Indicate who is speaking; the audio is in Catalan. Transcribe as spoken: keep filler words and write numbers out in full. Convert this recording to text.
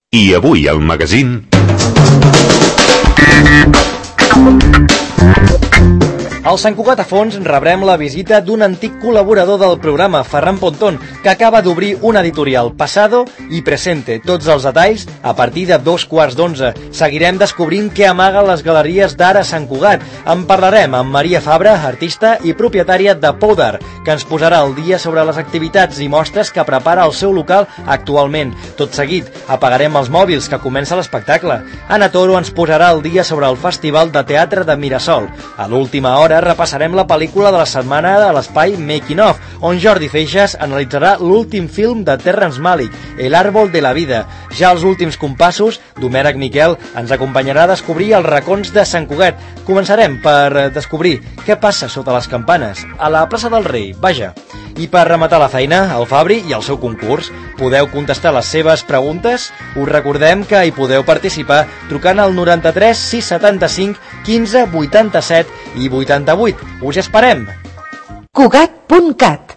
Speaker 1: I avui al magazín...
Speaker 2: Al Sant Cugat a Fons rebrem la visita d'un antic col·laborador del programa, Ferran Pontón, que acaba d'obrir una editorial, Pasado i Presente. Tots els detalls a partir de dos quarts d'onze. Seguirem descobrint què amaga les galeries d'art a Sant Cugat. En parlarem amb Maria Fabra, artista i propietària de Poudar, que ens posarà al dia sobre les activitats i mostres que prepara el seu local actualment. Tot seguit, apagarem els mòbils, que comença l'espectacle. Ana Toro ens posarà al dia sobre el Festival de Teatre de Mirasol. A l'última hora repassarem la pel·lícula de la setmana de l'espai Making Of, on Jordi Feixas analitzarà l'últim film de Terrence Malick, El árbol de la vida. Ja als últims compassos, Domènec Miquel ens acompanyarà a descobrir els racons de Sant Cugat. Començarem per descobrir què passa sota les campanes, a la plaça del Rei, vaja. I per rematar la feina, el Fabri i el seu concurs. Podeu contestar les seves preguntes? Us recordem que hi podeu participar trucant al noranta-tres sis setanta-cinc quinze vuitanta-set i vuitanta-vuit. Us esperem!
Speaker 3: Cugat punt cat